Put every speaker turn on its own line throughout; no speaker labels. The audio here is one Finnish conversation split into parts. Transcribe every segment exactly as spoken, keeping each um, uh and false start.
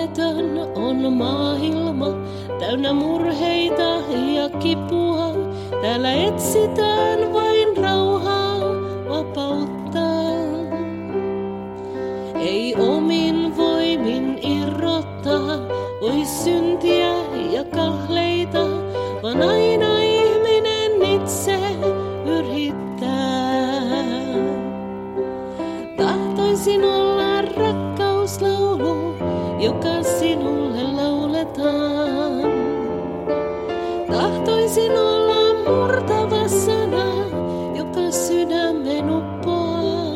mieletön on maailma, täynnä murheita ja kipua. Täällä etsitään vain rauhaa, vapautta. Ei omin voimin irrottaa, voi syntiä ja kahleita, vaan aina ihminen itse yrittää. Tahtoisin olla rakkauslaulu, joka sinulle lauletaan. Tahtoisin olla murtava sana, joka sydämen uppoaa.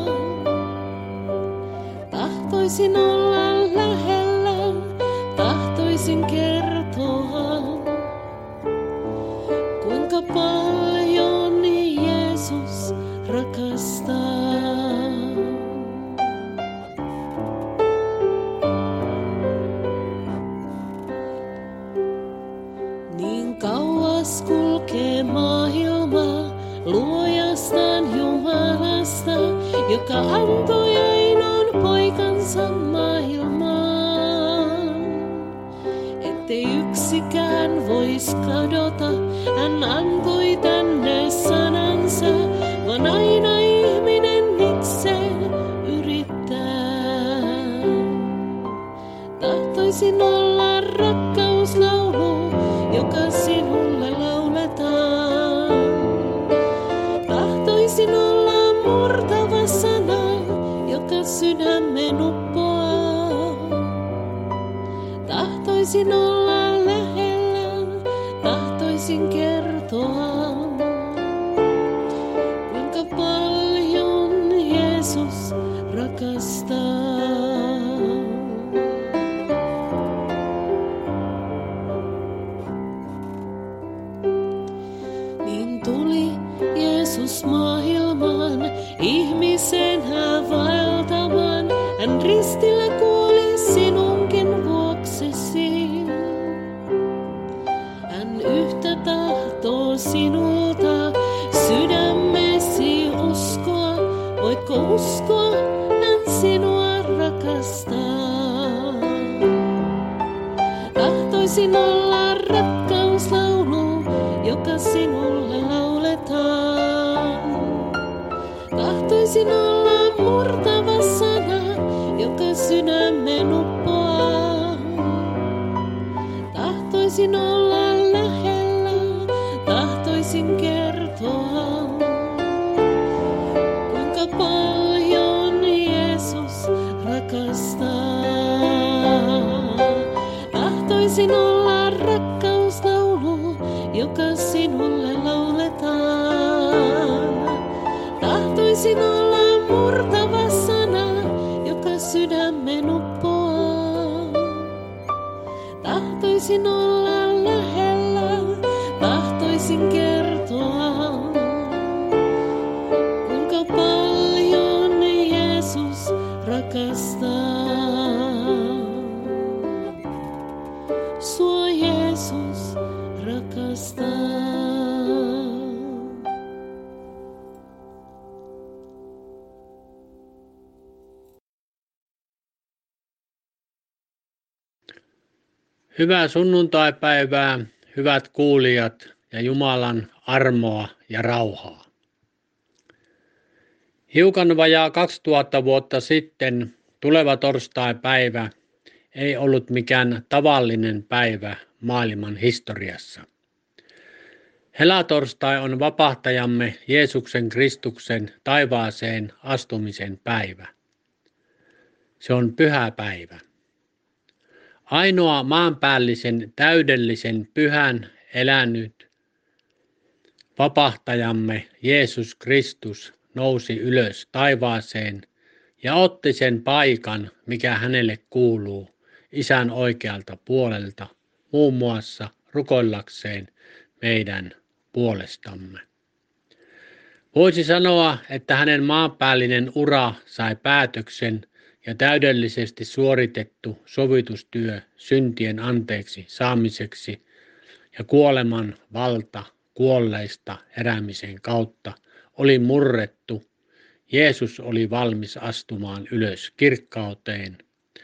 Tahtoisin olla lähellä, tahtoisin kertoa, kuinka paljon Jeesus rakastaa. Niin kauas kulkee maailma luojastaan Jumalasta, joka antoi ainoan poikansa maailmaan. Ettei yksikään vois kadota, hän antoi tänne sanansa, vaan aina ihminen itse yrittää. Tahtoisin olla rakkauslaulu, joka sinulle lauletaan. Tahtoisin olla murtava sana, joka sydämen uppoaa. Tahtoisin olla lähellä, tahtoisin kertoa, kuinka paljon Jeesus rakastaa. Niin tuli Jeesus maailmaan, ihmisenä vaeltamaan. Hän ristillä kuoli sinunkin vuoksesi. Hän yhtä tahtoo sinulta, sydämesi uskoa. Voitko uskoa, hän sinua rakastaa. Tahtoisin olla rakkauslaulu, joka sinulle lauletaan. Tahtoisin olla murtava sana, joka sydämen uppoaa. Tahtoisin olla lähellä, tahtoisin kertoa, kuinka paljon Jeesus rakastaa. Tahtoisin olla rakkauslaulu, joka sinulle lauletaan. Tahtoisin olla murtava sana, joka sydämen uppoaa. Tahtoisin olla lähellä, tahtoisin kertoa, kuinka paljon Jeesus rakastaa. Sua Jeesus rakastaa.
Hyvää sunnuntaipäivää, hyvät kuulijat, ja Jumalan armoa ja rauhaa. Hiukan vajaa kaksituhatta vuotta sitten tuleva torstaipäivä ei ollut mikään tavallinen päivä maailman historiassa. Helatorstai on vapahtajamme Jeesuksen Kristuksen taivaaseen astumisen päivä. Se on pyhä päivä. Ainoa maanpäällisen täydellisen pyhän elänyt vapahtajamme Jeesus Kristus nousi ylös taivaaseen ja otti sen paikan, mikä hänelle kuuluu Isän oikealta puolelta, muun muassa rukoillakseen meidän puolestamme. Voisi sanoa, että hänen maanpäällinen ura sai päätöksen ja täydellisesti suoritettu sovitustyö syntien anteeksi saamiseksi ja kuoleman valta kuolleista heräämisen kautta oli murrettu. Jeesus oli valmis astumaan ylös kirkkauteen,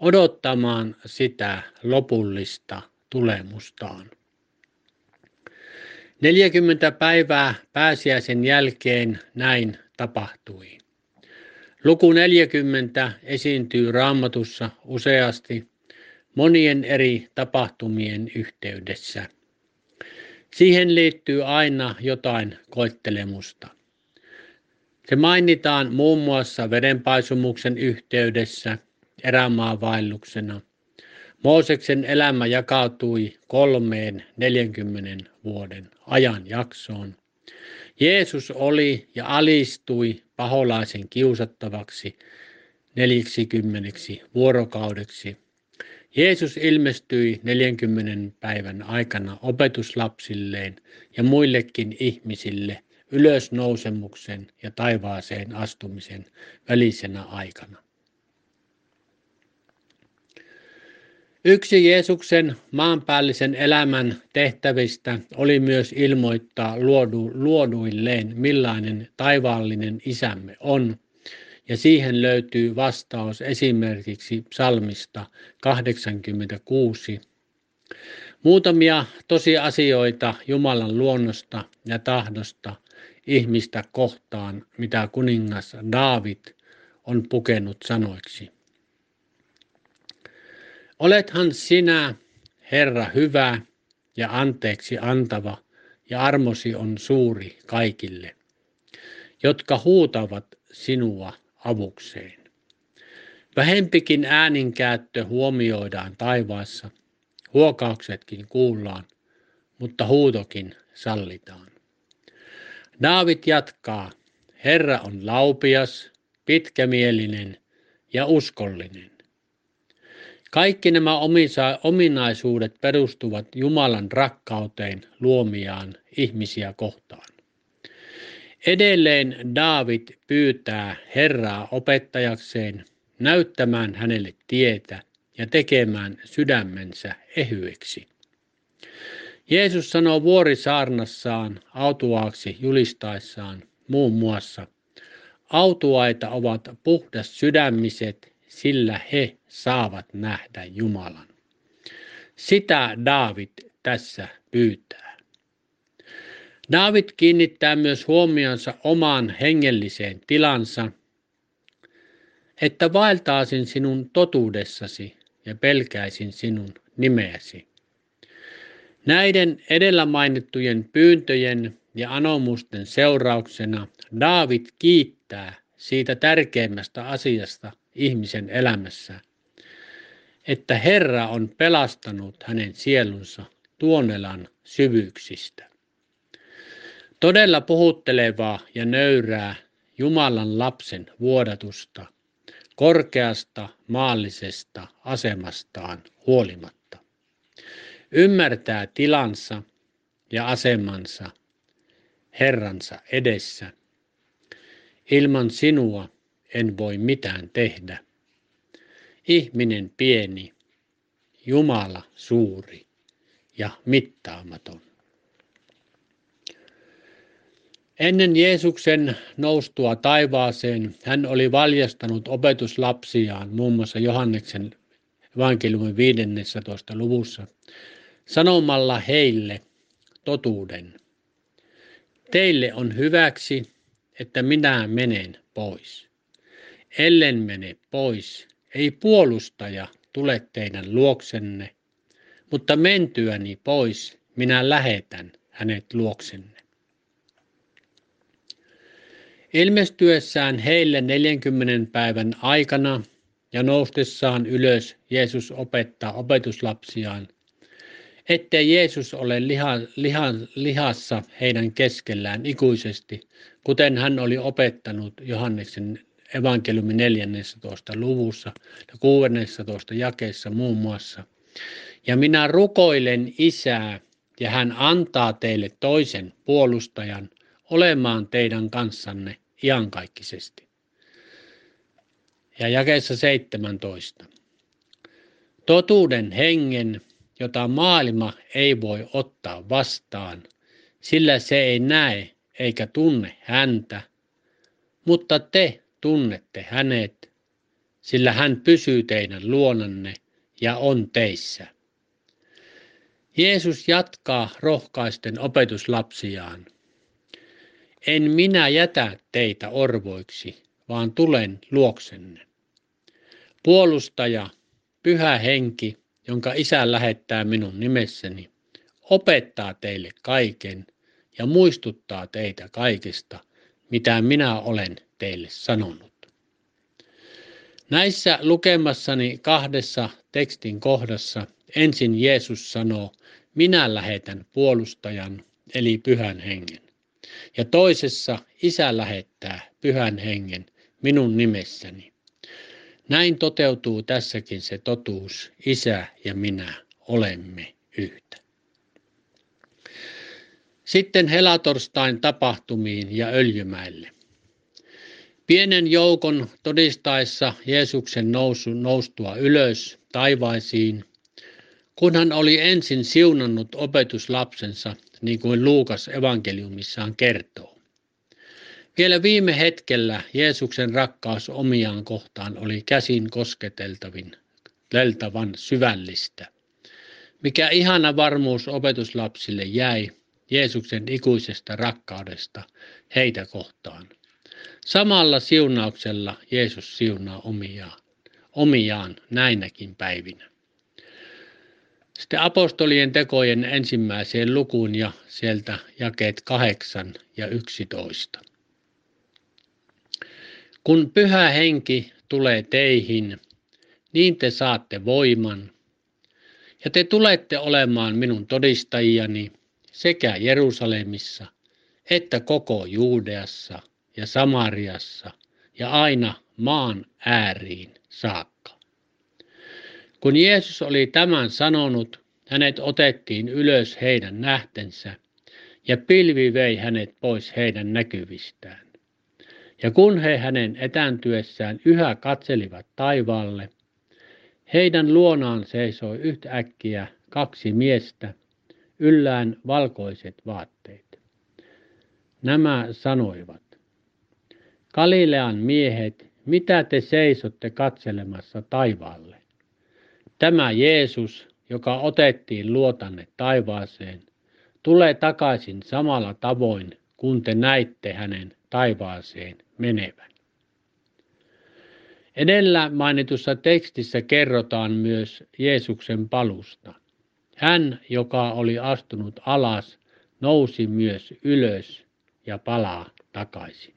odottamaan sitä lopullista tulemustaan. neljäkymmentä päivää pääsiäisen jälkeen näin tapahtui. Luku neljäkymmentä esiintyy Raamatussa useasti monien eri tapahtumien yhteydessä. Siihen liittyy aina jotain koettelemusta. Se mainitaan muun muassa vedenpaisumuksen yhteydessä erämaavaelluksena. Mooseksen elämä jakautui kolmeen neljänkymmenen vuoden ajanjaksoon. Jeesus oli ja alistui paholaisen kiusattavaksi neljäksikymmeneksi vuorokaudeksi. Jeesus ilmestyi neljänkymmenen päivän aikana opetuslapsilleen ja muillekin ihmisille ylösnousemuksen ja taivaaseen astumisen välisenä aikana. Yksi Jeesuksen maanpäällisen elämän tehtävistä oli myös ilmoittaa luodu, luoduilleen, millainen taivaallinen isämme on, ja siihen löytyy vastaus esimerkiksi psalmista kahdeksankymmentäkuusi. Muutamia tosiasioita Jumalan luonnosta ja tahdosta ihmistä kohtaan, mitä kuningas Daavid on pukenut sanoiksi. Olethan sinä, Herra, hyvä ja anteeksi antava, ja armosi on suuri kaikille, jotka huutavat sinua avukseen. Vähempikin ääninkäyttö huomioidaan taivaassa, huokauksetkin kuullaan, mutta huutokin sallitaan. Daavid jatkaa, Herra on laupias, pitkämielinen ja uskollinen. Kaikki nämä ominaisuudet perustuvat Jumalan rakkauteen luomiaan ihmisiä kohtaan. Edelleen Daavid pyytää Herraa opettajakseen, näyttämään hänelle tietä ja tekemään sydämensä ehyeksi. Jeesus sanoo vuorisaarnassaan autuaaksi julistaessaan muun muassa, autuaita ovat puhdas sydämiset, sillä he saavat nähdä Jumalan. Sitä Daavid tässä pyytää. Daavid kiinnittää myös huomionsa omaan hengelliseen tilansa, että vaeltaisin sinun totuudessasi ja pelkäisin sinun nimeäsi. Näiden edellä mainittujen pyyntöjen ja anomusten seurauksena Daavid kiittää siitä tärkeimmästä asiasta ihmisen elämässä, että Herra on pelastanut hänen sielunsa tuonelan syvyyksistä. Todella puhuttelevaa ja nöyrää Jumalan lapsen vuodatusta, korkeasta maallisesta asemastaan huolimatta. Ymmärtää tilansa ja asemansa Herransa edessä. Ilman sinua en voi mitään tehdä. Ihminen pieni, Jumala suuri ja mittaamaton. Ennen Jeesuksen noustua taivaaseen hän oli valjastanut opetuslapsiaan muun muassa Johanneksen evankeliumin viidennessätoista luvussa sanomalla heille totuuden. Teille on hyväksi, että minä menen pois. Ellen mene pois, ei puolustaja tule teidän luoksenne, mutta mentyäni pois minä lähetän hänet luoksenne. Ilmestyessään heille neljänkymmenen päivän aikana ja noustessaan ylös Jeesus opettaa opetuslapsiaan, ettei Jeesus ole liha, liha, lihassa heidän keskellään ikuisesti, kuten hän oli opettanut Johanneksen evankeliumin neljännessätoista luvussa ja kuudennessatoista jakeessa muun muassa. Ja minä rukoilen Isää, ja hän antaa teille toisen puolustajan olemaan teidän kanssanne iankaikkisesti. Ja jakeessa seitsemäntoista. Totuuden hengen, jota maailma ei voi ottaa vastaan, sillä se ei näe eikä tunne häntä, mutta te tunnette hänet, sillä hän pysyy teidän luonanne ja on teissä. Jeesus jatkaa rohkaisten opetuslapsiaan. En minä jätä teitä orvoiksi, vaan tulen luoksenne. Puolustaja, Pyhä Henki, jonka Isä lähettää minun nimessäni, opettaa teille kaiken ja muistuttaa teitä kaikesta, mitä minä olen teille sanonut. Näissä lukemassani kahdessa tekstin kohdassa ensin Jeesus sanoo, minä lähetän puolustajan, eli Pyhän Hengen. Ja toisessa Isä lähettää Pyhän Hengen minun nimessäni. Näin toteutuu tässäkin se totuus, Isä ja minä olemme yhtä. Sitten helatorstain tapahtumiin ja Öljymäelle. Pienen joukon todistaessa Jeesuksen nousu, noustua ylös taivaisiin, kun hän oli ensin siunannut opetuslapsensa, niin kuin Luukas evankeliumissaan kertoo. Vielä viime hetkellä Jeesuksen rakkaus omiaan kohtaan oli käsin kosketeltavin, leltavan syvällistä. Mikä ihana varmuus opetuslapsille jäi Jeesuksen ikuisesta rakkaudesta heitä kohtaan. Samalla siunauksella Jeesus siunaa omiaan, omiaan näinäkin päivinä. Sitten apostolien tekojen ensimmäiseen lukuun ja sieltä jakeet kahdeksan ja yksitoista. Kun Pyhä Henki tulee teihin, niin te saatte voiman, ja te tulette olemaan minun todistajiani sekä Jerusalemissa, että koko Juudeassa ja Samariassa ja aina maan ääriin saakka. Kun Jeesus oli tämän sanonut, hänet otettiin ylös heidän nähtensä, ja pilvi vei hänet pois heidän näkyvistään. Ja kun he hänen etääntyessään yhä katselivat taivaalle, heidän luonaan seisoi yhtäkkiä kaksi miestä, yllään valkoiset vaatteet. Nämä sanoivat, Galilean miehet, mitä te seisotte katselemassa taivaalle? Tämä Jeesus, joka otettiin luotanne taivaaseen, tulee takaisin samalla tavoin, kun te näitte hänen taivaaseen menevän. Edellä mainitussa tekstissä kerrotaan myös Jeesuksen palusta. Hän, joka oli astunut alas, nousi myös ylös ja palaa takaisin.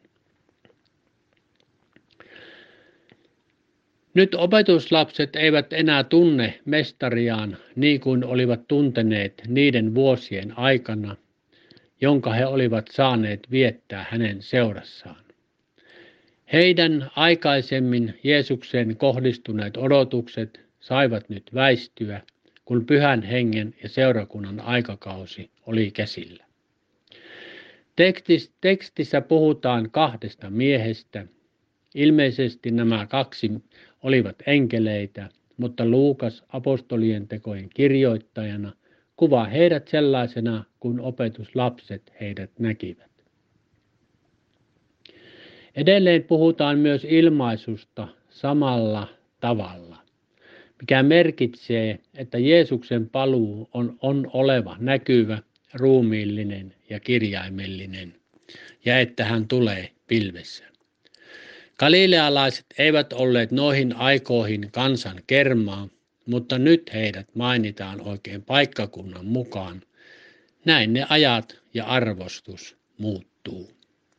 Nyt opetuslapset eivät enää tunne mestariaan niin kuin olivat tunteneet niiden vuosien aikana, jonka he olivat saaneet viettää hänen seurassaan. Heidän aikaisemmin Jeesukseen kohdistuneet odotukset saivat nyt väistyä, kun Pyhän Hengen ja seurakunnan aikakausi oli käsillä. Tekstissä puhutaan kahdesta miehestä. Ilmeisesti nämä kaksi olivat enkeleitä, mutta Luukas apostolien tekojen kirjoittajana kuvaa heidät sellaisena, kun opetuslapset heidät näkivät. Edelleen puhutaan myös ilmaisusta samalla tavalla, mikä merkitsee, että Jeesuksen paluu on, on oleva näkyvä, ruumiillinen ja kirjaimellinen, ja että hän tulee pilvessä. Galilealaiset eivät olleet noihin aikoihin kansan kermaa, mutta nyt heidät mainitaan oikein paikkakunnan mukaan. Näin ne ajat ja arvostus muuttuu.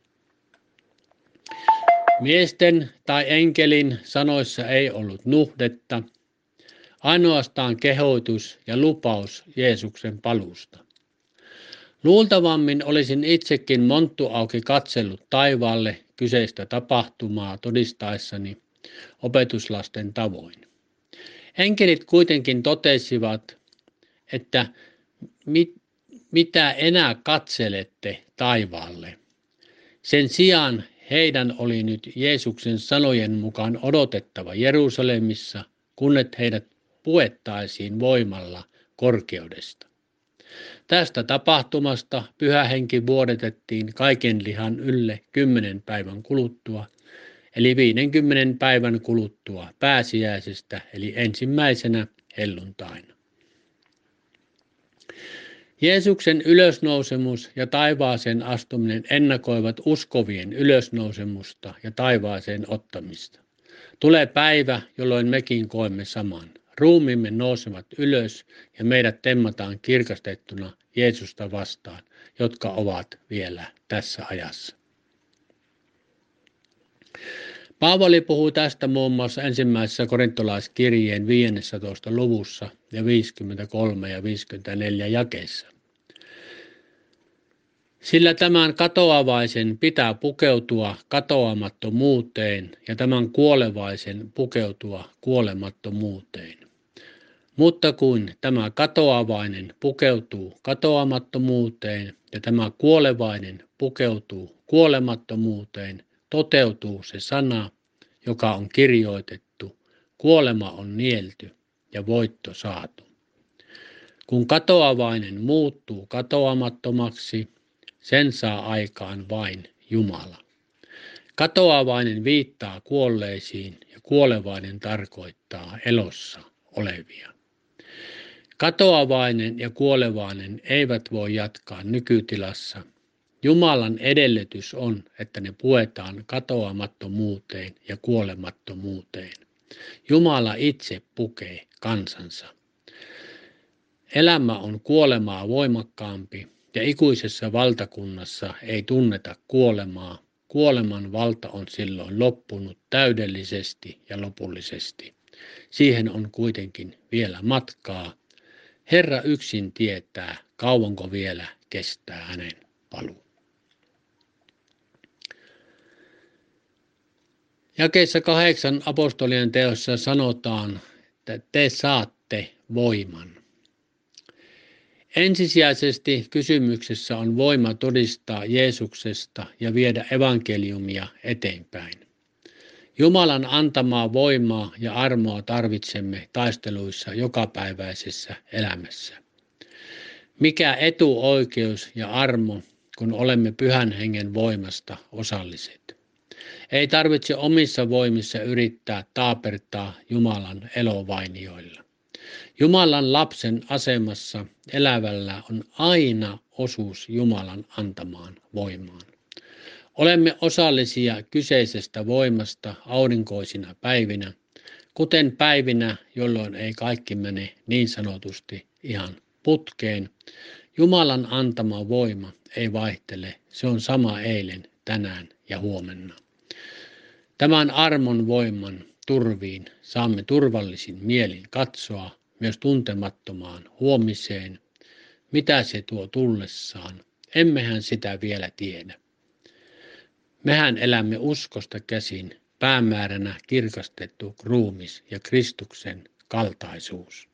Miesten tai enkelin sanoissa ei ollut nuhdetta, ainoastaan kehoitus ja lupaus Jeesuksen paluusta. Luultavammin olisin itsekin monttu auki katsellut taivaalle kyseistä tapahtumaa todistaessani opetuslasten tavoin. Enkelit kuitenkin totesivat, että mit, mitä enää katselette taivaalle. Sen sijaan heidän oli nyt Jeesuksen sanojen mukaan odotettava Jerusalemissa, kunnes heidät puettaisiin voimalla korkeudesta. Tästä tapahtumasta Pyhä Henki vuodetettiin kaiken lihan ylle kymmenen päivän kuluttua, eli viidenkymmenen päivän kuluttua pääsiäisestä, eli ensimmäisenä helluntaina. Jeesuksen ylösnousemus ja taivaaseen astuminen ennakoivat uskovien ylösnousemusta ja taivaaseen ottamista. Tulee päivä, jolloin mekin koemme saman. Ruumiimme nousevat ylös ja meidät temmataan kirkastettuna Jeesusta vastaan, jotka ovat vielä tässä ajassa. Paavali puhuu tästä muun muassa ensimmäisessä korintolaiskirjeen viidennentoista luvussa ja viisikymmentäkolme ja viisikymmentäneljä jakeissa. Sillä tämän katoavaisen pitää pukeutua katoamattomuuteen ja tämän kuolevaisen pukeutua kuolemattomuuteen. Mutta kun tämä katoavainen pukeutuu katoamattomuuteen ja tämä kuolevainen pukeutuu kuolemattomuuteen, toteutuu se sana, joka on kirjoitettu, kuolema on nielty ja voitto saatu. Kun katoavainen muuttuu katoamattomaksi, sen saa aikaan vain Jumala. Katoavainen viittaa kuolleisiin ja kuolevainen tarkoittaa elossa olevia. Katoavainen ja kuolevainen eivät voi jatkaa nykytilassa. Jumalan edellytys on, että ne puetaan katoamattomuuteen ja kuolemattomuuteen. Jumala itse pukee kansansa. Elämä on kuolemaa voimakkaampi ja ikuisessa valtakunnassa ei tunneta kuolemaa. Kuoleman valta on silloin loppunut täydellisesti ja lopullisesti. Siihen on kuitenkin vielä matkaa. Herra yksin tietää, kauanko vielä kestää hänen paluu. Jakeessa kahdeksan apostolien teossa sanotaan, että te saatte voiman. Ensisijaisesti kysymyksessä on voima todistaa Jeesuksesta ja viedä evankeliumia eteenpäin. Jumalan antamaa voimaa ja armoa tarvitsemme taisteluissa jokapäiväisessä elämässä. Mikä etuoikeus ja armo, kun olemme Pyhän Hengen voimasta osalliset. Ei tarvitse omissa voimissa yrittää taapertaa Jumalan elovainioilla. Jumalan lapsen asemassa elävällä on aina osuus Jumalan antamaan voimaan. Olemme osallisia kyseisestä voimasta aurinkoisina päivinä, kuten päivinä, jolloin ei kaikki mene niin sanotusti ihan putkeen. Jumalan antama voima ei vaihtele, se on sama eilen, tänään ja huomenna. Tämän armon voiman turviin saamme turvallisin mielin katsoa myös tuntemattomaan huomiseen. Mitä se tuo tullessaan, emmehän sitä vielä tiedä. Mehän elämme uskosta käsin, päämääränä kirkastettu ruumis ja Kristuksen kaltaisuus.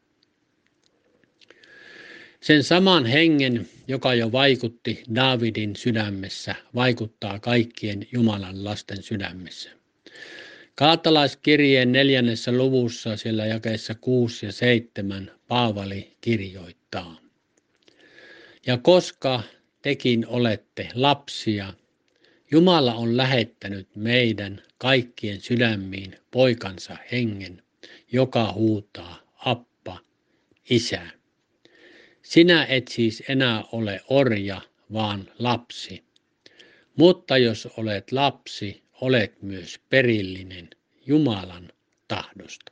Sen saman hengen, joka jo vaikutti Daavidin sydämessä, vaikuttaa kaikkien Jumalan lasten sydämessä. Galatalaiskirjeen neljännessä luvussa siellä jakeissa kuusi ja seitsemän Paavali kirjoittaa. Ja koska tekin olette lapsia, Jumala on lähettänyt meidän kaikkien sydämiin poikansa hengen, joka huutaa Appa, Isä. Sinä et siis enää ole orja, vaan lapsi. Mutta jos olet lapsi, olet myös perillinen Jumalan tahdosta.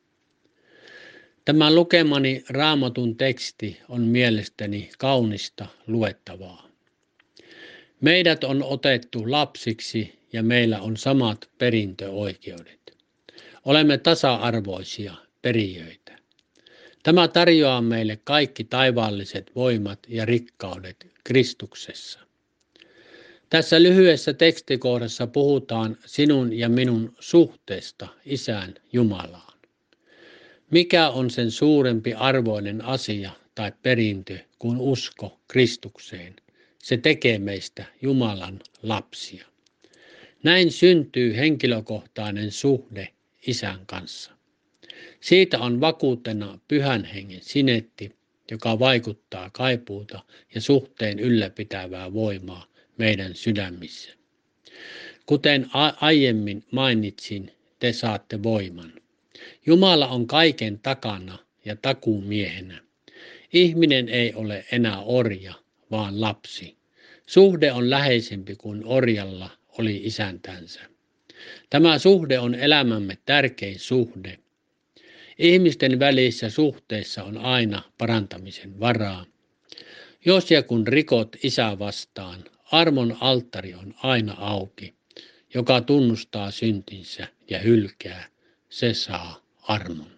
Tämä lukemani Raamatun teksti on mielestäni kaunista luettavaa. Meidät on otettu lapsiksi ja meillä on samat perintöoikeudet. Olemme tasa-arvoisia perijöitä. Tämä tarjoaa meille kaikki taivaalliset voimat ja rikkaudet Kristuksessa. Tässä lyhyessä tekstikohdassa puhutaan sinun ja minun suhteesta Isään Jumalaan. Mikä on sen suurempi arvoinen asia tai perintö kuin usko Kristukseen? Se tekee meistä Jumalan lapsia. Näin syntyy henkilökohtainen suhde Isän kanssa. Siitä on vakuutena Pyhän Hengen sinetti, joka vaikuttaa kaipuuta ja suhteen ylläpitävää voimaa meidän sydämissä. Kuten a- aiemmin mainitsin, te saatte voiman. Jumala on kaiken takana ja takuumiehenä. Ihminen ei ole enää orja, vaan lapsi. Suhde on läheisempi kuin orjalla oli isäntänsä. Tämä suhde on elämämme tärkein suhde. Ihmisten välissä suhteissa on aina parantamisen varaa. Jos ja kun rikot isää vastaan, armon alttari on aina auki. Joka tunnustaa syntinsä ja hylkää, se saa armon.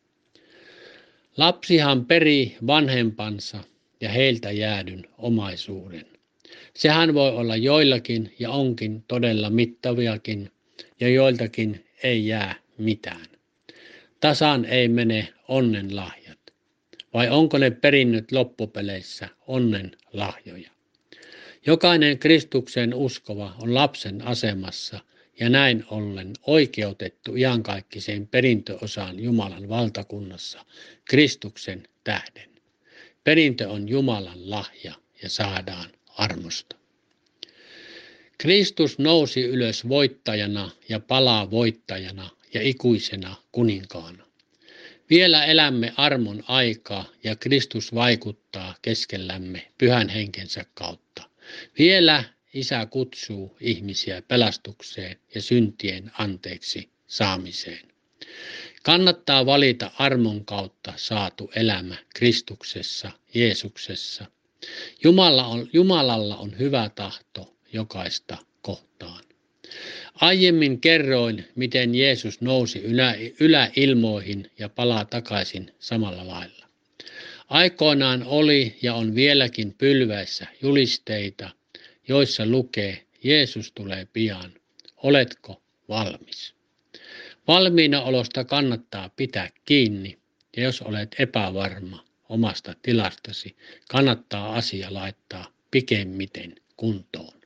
Lapsihan perii vanhempansa ja heiltä jäädyn omaisuuden. Sehän voi olla joillakin ja onkin todella mittaviakin, ja joiltakin ei jää mitään. Tasan ei mene onnen lahjat, vai onko ne perinnöt loppupeleissä onnen lahjoja? Jokainen Kristukseen uskova on lapsen asemassa ja näin ollen oikeutettu iankaikkiseen perintöosaan Jumalan valtakunnassa Kristuksen tähden. Perintö on Jumalan lahja ja saadaan armosta. Kristus nousi ylös voittajana ja palaa voittajana ja ikuisena kuninkaana. Vielä elämme armon aikaa ja Kristus vaikuttaa keskellämme pyhän henkensä kautta. Vielä Isä kutsuu ihmisiä pelastukseen ja syntien anteeksi saamiseen. Kannattaa valita armon kautta saatu elämä Kristuksessa, Jeesuksessa. Jumala on, Jumalalla on hyvä tahto jokaista kohtaan. Aiemmin kerroin, miten Jeesus nousi ylä, yläilmoihin ja palaa takaisin samalla lailla. Aikoinaan oli ja on vieläkin pylväissä julisteita, joissa lukee, Jeesus tulee pian. Oletko valmis? Valmiina olosta kannattaa pitää kiinni, ja jos olet epävarma omasta tilastasi, kannattaa asia laittaa pikemmiten kuntoon.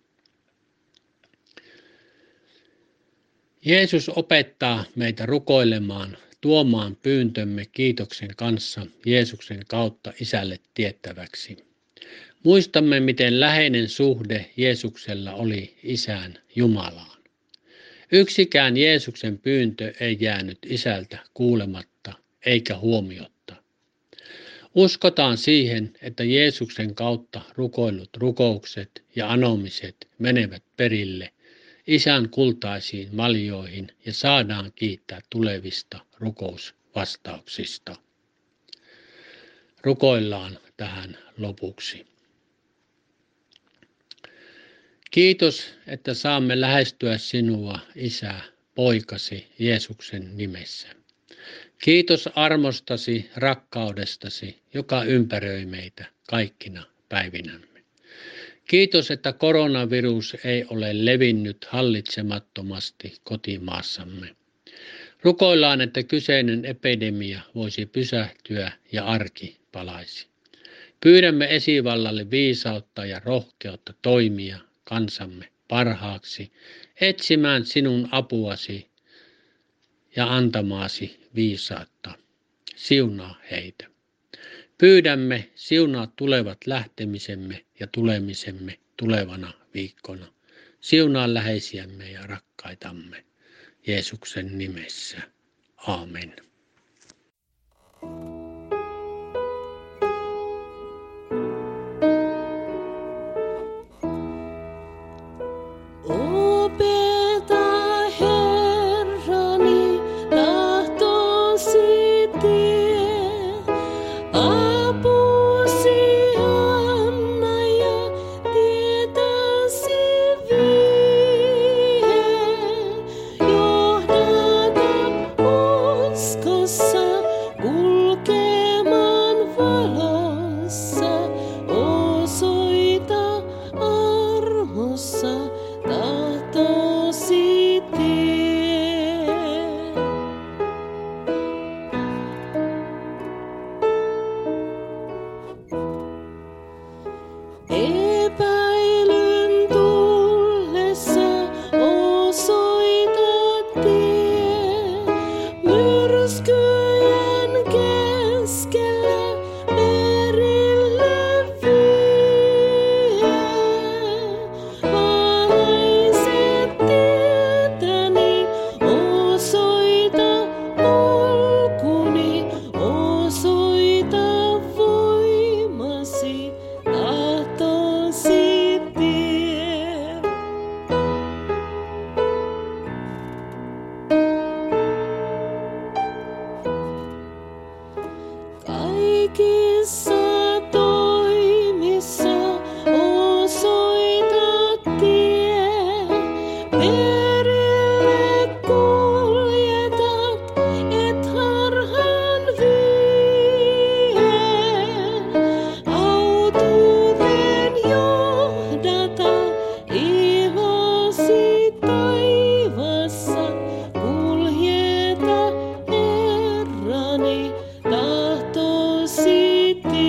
Jeesus opettaa meitä rukoilemaan, tuomaan pyyntömme kiitoksen kanssa Jeesuksen kautta Isälle tiettäväksi. Muistamme, miten läheinen suhde Jeesuksella oli Isään Jumalaan. Yksikään Jeesuksen pyyntö ei jäänyt Isältä kuulematta eikä huomiotta. Uskotaan siihen, että Jeesuksen kautta rukoillut rukoukset ja anomiset menevät perille Isän kultaisiin maljoihin ja saadaan kiittää tulevista rukousvastauksista. Rukoillaan tähän lopuksi. Kiitos, että saamme lähestyä sinua, Isä, poikasi Jeesuksen nimessä. Kiitos armostasi, rakkaudestasi, joka ympäröi meitä kaikkina päivinämme. Kiitos, että koronavirus ei ole levinnyt hallitsemattomasti kotimaassamme. Rukoillaan, että kyseinen epidemia voisi pysähtyä ja arki palaisi. Pyydämme esivallalle viisautta ja rohkeutta toimia kansamme parhaaksi, etsimään sinun apuasi ja antamaasi viisautta. Siunaa heitä. Pyydämme, siunaa tulevat lähtemisemme ja tulemisemme tulevana viikkona. Siunaa läheisiämme ja rakkaitamme. Jeesuksen nimessä. Aamen.
Opeta Herrani tahtosi tie, apusi anna ja tietäsi vie, johdata uskon. kaikissa toimissa osoita tie. Perille kuljetat, et harhaan vie. Autuuden johdata, ihosi taivassa. Kuljeta Herrani tahtosi tie.